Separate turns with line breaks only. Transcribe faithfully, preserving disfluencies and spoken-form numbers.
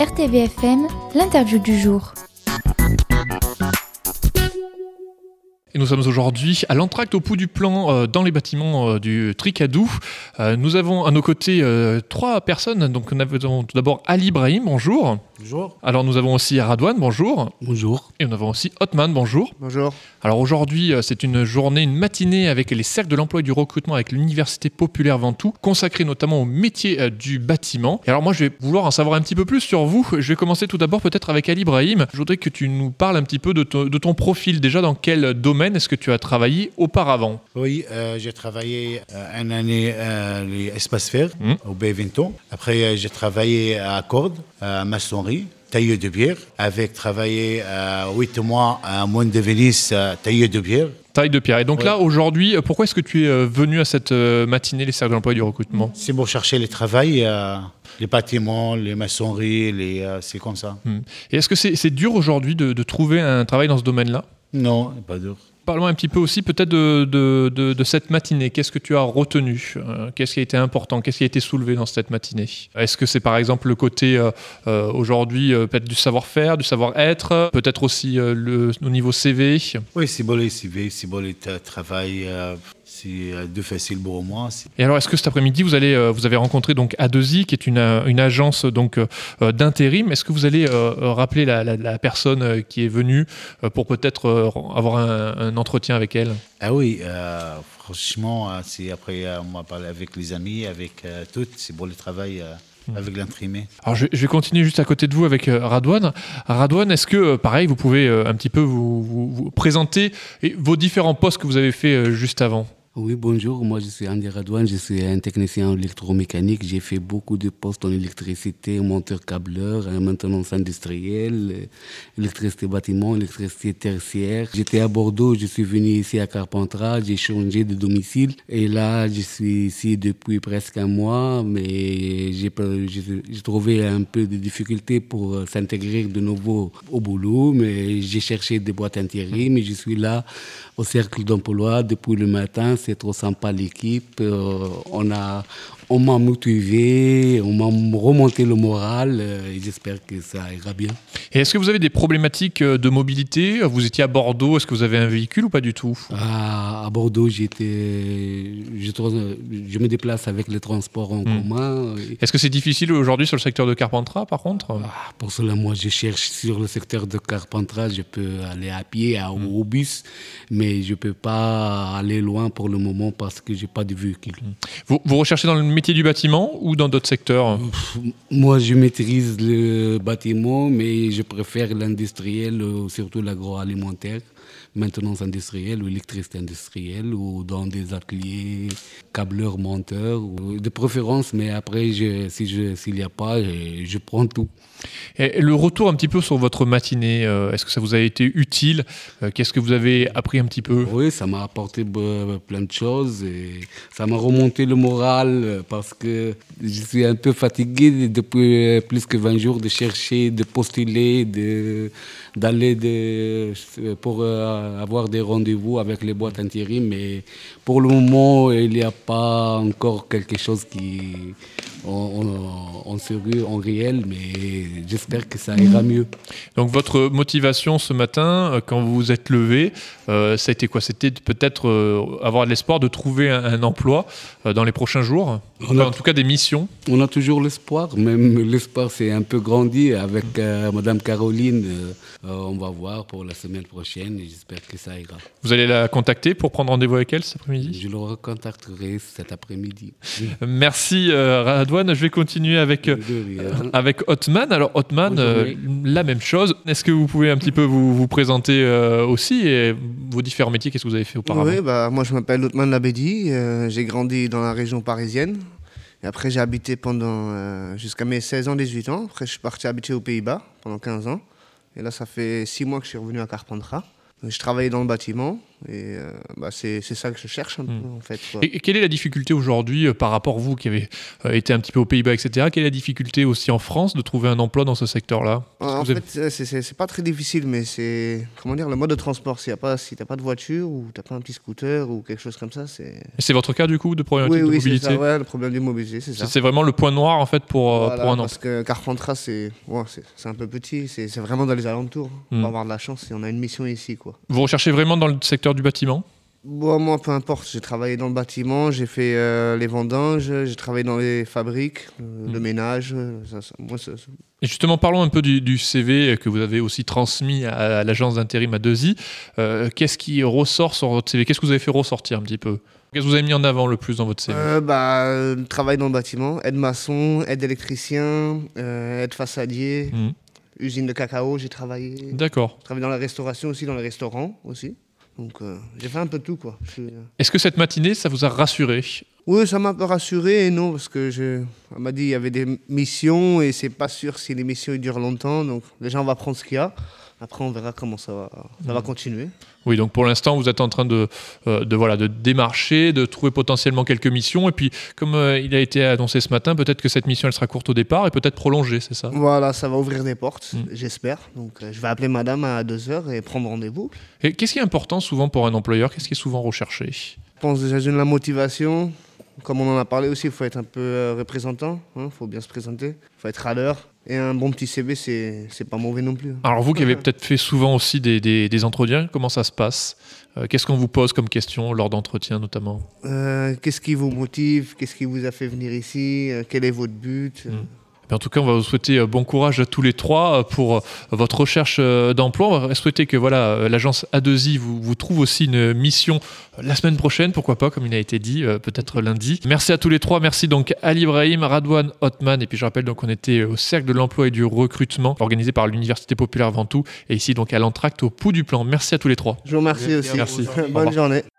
R T V F M, l'interview du jour.
Et nous sommes aujourd'hui à l'entracte au Pou du Plan, euh, dans les bâtiments euh, du Tricadou. Euh, nous avons à nos côtés euh, trois personnes. Donc nous avons tout d'abord Ali Brahim, bonjour.
Bonjour.
Alors nous avons aussi Radouane, bonjour.
Bonjour.
Et nous avons aussi Othman, bonjour.
Bonjour.
Alors aujourd'hui, euh, c'est une journée, une matinée avec les cercles de l'emploi et du recrutement avec l'Université Populaire Ventoux, consacrée notamment au métier euh, du bâtiment. Et alors moi, je vais vouloir en savoir un petit peu plus sur vous. Je vais commencer tout d'abord peut-être avec Ali Brahim. Je voudrais que tu nous parles un petit peu de, to- de ton profil. Déjà, dans quel domaine est-ce que tu as travaillé auparavant ?
Oui, euh, j'ai travaillé euh, une année à l'espace vert
Mm.
au Béventon. Après, euh, j'ai travaillé à Corde, à maçonnerie, tailleur de bière. Avec travaillé euh, huit mois à Mont de Venise, euh, tailleur de bière.
Taille de pierre. Et donc
Ouais.
là, aujourd'hui, euh, pourquoi est-ce que tu es euh, venu à cette euh, matinée, les cercles de l'emploi et du recrutement ?
C'est pour chercher le travail, euh, les bâtiments, les maçonneries, les, euh, c'est comme ça.
Hmm. Et est-ce que c'est, c'est dur aujourd'hui de, de trouver un travail dans ce domaine-là ?
Non, pas dur.
Parlons un petit peu aussi peut-être de, de, de, de cette matinée. Qu'est-ce que tu as retenu ? Euh, Qu'est-ce qui a été important ? Qu'est-ce qui a été soulevé dans cette matinée ? Est-ce que c'est par exemple le côté euh, euh, aujourd'hui euh, peut-être du savoir-faire, du savoir-être, peut-être aussi euh, le, au niveau C V ?
Oui, c'est bon les C V, c'est bon le tra- travail, euh, c'est euh, de facile pour moi. C'est-
Et alors, est-ce que cet après-midi, vous allez, euh, vous avez rencontré donc A deux I, qui est une, euh, une agence donc euh, d'intérim. Est-ce que vous allez euh, rappeler la, la, la personne euh, qui est venue euh, pour peut-être euh, avoir un, un entretien avec elle ?
Ah oui, euh, franchement, euh, c'est après euh, on va parler avec les amis, avec euh, tout, c'est bon le travail euh, avec l'imprimé.
Alors, je, je vais continuer juste à côté de vous avec euh, Radouane. Radouane, est-ce que, euh, pareil, vous pouvez euh, un petit peu vous, vous- vous présenter et vos différents postes que vous avez fait euh, juste avant ?
Oui, bonjour, moi je suis Andy Radouane, je suis un technicien en électromécanique. J'ai fait beaucoup de postes en électricité, monteur câbleur, euh, maintenance industrielle, euh, électricité bâtiment, électricité tertiaire. J'étais à Bordeaux, je suis venu ici à Carpentras, j'ai changé de domicile et là je suis ici depuis presque un mois, mais j'ai, pas- j'ai, j'ai trouvé un peu de difficulté pour euh, s'intégrer de nouveau au boulot, mais j'ai cherché des boîtes intérim et je suis là au cercle d'emploi depuis le matin. C'est trop sympa l'équipe. Euh, on a, on m'a motivé, on m'a remonté le moral. euh, et j'espère que ça ira bien.
Et est-ce que vous avez des problématiques euh, de mobilité ? Vous étiez à Bordeaux, est-ce que vous avez un véhicule ou pas du tout ?
À, à Bordeaux, j'étais, je, tra- je me déplace avec les transports en commun. Et,
Est-ce que c'est difficile aujourd'hui sur le secteur de Carpentras, par contre ?
ah, pour cela, moi, je cherche sur le secteur de Carpentras. Je peux aller à pied, à, au bus, mais je peux pas aller loin pour le moment parce que j'ai pas de véhicule.
Vous, vous recherchez dans le métier du bâtiment ou dans d'autres secteurs ?
Moi, je maîtrise le bâtiment, mais je préfère l'industriel, euh, surtout l'agroalimentaire, maintenance industrielle ou électricité industrielle, ou dans des ateliers câbleurs, monteurs, ou de préférence, mais après, je, si je, s'il n'y a pas, je, je prends tout.
Et le retour un petit peu sur votre matinée, euh, est-ce que ça vous a été utile ? Euh, Qu'est-ce que vous avez appris un petit peu ?
Oui, ça m'a apporté be- plein de choses et ça m'a remonté le moral euh, parce que je suis un peu fatigué depuis euh, plus que vingt jours de chercher, de postuler, de, d'aller de, pour euh, avoir des rendez-vous avec les boîtes intérim. Mais pour le moment, il n'y a pas encore quelque chose qui en, en, en sérieux, en réel, mais j'espère que ça ira mieux.
Donc votre motivation ce matin, euh, quand vous vous êtes levé, euh, ça a été quoi ? C'était de peut-être euh, avoir l'espoir de trouver un, un emploi euh, dans les prochains jours ?
On a-
Enfin, en tout cas des missions.
On a toujours l'espoir, même l'espoir s'est un peu grandi avec euh, Madame Caroline. Euh, euh, on va voir pour la semaine prochaine et j'espère que ça ira.
Vous allez la contacter pour prendre rendez-vous avec elle cet après-midi ?
Je le recontacterai cet après-midi.
Merci euh, Radouane. Je vais continuer avec, euh,
De rien.
avec Othman. Alors Othman,
Bonjour,
euh,
oui.
la même chose. Est-ce que vous pouvez un petit peu vous, vous présenter euh, aussi et vos différents métiers, qu'est-ce que vous avez fait auparavant ?
Oui, bah, moi je m'appelle Othman Labedi, euh, j'ai grandi dans la région parisienne. Et après j'ai habité pendant euh, jusqu'à mes seize ans, dix-huit ans. Après je suis parti habiter aux Pays-Bas pendant quinze ans. Et là ça fait six mois que je suis revenu à Carpentras. Donc, je travaillais dans le bâtiment. Et euh, bah, c'est, c'est ça que je cherche un peu,
Mmh.
en fait, quoi.
Et, et quelle est la difficulté aujourd'hui euh, par rapport à vous qui avez euh, été un petit peu aux Pays-Bas, et cetera. Quelle est la difficulté aussi en France de trouver un emploi dans ce secteur-là? Qu'est-ce que
En
vous avez-
fait, c'est, c'est, c'est pas très difficile, mais c'est, comment dire, le mode de transport. Si, y a pas, si t'as pas de voiture ou t'as pas un petit scooter ou quelque chose comme ça, c'est...
Et c'est votre cas du coup de problématique
Oui,
de
oui, c'est
mobilité?
ça, ouais, le problème du mobilité, c'est ça.
C'est c'est vraiment le point noir en fait pour, euh,
Voilà,
pour un
parce
emploi.
que Carpentras, c'est, ouais, c'est, c'est un peu petit, c'est, c'est vraiment dans les alentours. On
Mm.
va avoir de la chance et on a une mission ici, quoi.
Vous recherchez vraiment dans le secteur du bâtiment?
Bon, moi, peu importe, j'ai travaillé dans le bâtiment, j'ai fait euh, les vendanges, j'ai travaillé dans les fabriques, euh,
Mm.
le ménage, euh, ça, ça- moi, ça- ça-
Et justement, parlons un peu du, du C V que vous avez aussi transmis à, à l'agence d'intérim à deux i. Euh, qu'est-ce qui ressort sur votre C V? Qu'est-ce que vous avez fait ressortir un petit peu? Qu'est-ce que vous avez mis en avant le plus dans votre C V?
Euh, bah, euh, travail dans le bâtiment, aide maçon, aide électricien, euh, aide façadier,
Mhm.
usine de cacao, j'ai travaillé.
D'accord.
J'ai travaillé dans la restauration aussi, dans les restaurants aussi. Donc euh, j'ai fait un peu de tout, quoi. Je suis, euh,
Est-ce que cette matinée, ça vous a rassuré?
Oui, ça m'a un peu rassuré et non, parce que je... on m'a dit qu'il y avait des missions et c'est pas sûr si les missions ils durent longtemps. Donc déjà, on va prendre ce qu'il y a. Après, on verra comment ça va, ça va continuer.
Oui, donc pour l'instant, vous êtes en train de, euh, de, voilà, de démarcher, de trouver potentiellement quelques missions. Et puis, comme euh, il a été annoncé ce matin, peut-être que cette mission, elle sera courte au départ et peut-être prolongée, c'est ça?
Voilà, ça va ouvrir des portes,
Mm.
j'espère. Donc euh, je vais appeler madame à deux heures et prendre rendez-vous.
Et qu'est-ce qui est important souvent pour un employeur? Qu'est-ce qui est souvent recherché?
Je pense déjà d'une la motivation. Comme on en a parlé aussi, il faut être un peu euh, représentant, il faut bien se présenter, il faut être à l'heure. Et un bon petit C V, c'est, c'est pas mauvais non plus.
Alors vous qui avez peut-être fait souvent aussi des, des, des entretiens, comment ça se passe? Euh, Qu'est-ce qu'on vous pose comme question lors d'entretiens notamment?
Euh, qu'est-ce qui vous motive? Qu'est-ce qui vous a fait venir ici? Euh, Quel est votre but?
Mm. En tout cas, on va vous souhaiter euh, bon courage à tous les trois euh, pour euh, votre recherche euh, d'emploi. On va souhaiter que voilà, euh, l'agence A deux I vous, vous trouve aussi une mission euh, la semaine prochaine, pourquoi pas, comme il a été dit, euh, peut-être lundi. Merci à tous les trois. Merci donc Ali Ibrahim, Radouane Othman. Et puis je rappelle donc qu'on était au Cercle de l'Emploi et du Recrutement, organisé par l'Université Populaire Ventoux. Et ici donc à l'Entracte au Pouls du Plan. Merci à tous les trois.
Je vous remercie
Merci
aussi.
à vous.
Merci.
Bonne
Au revoir.
journée.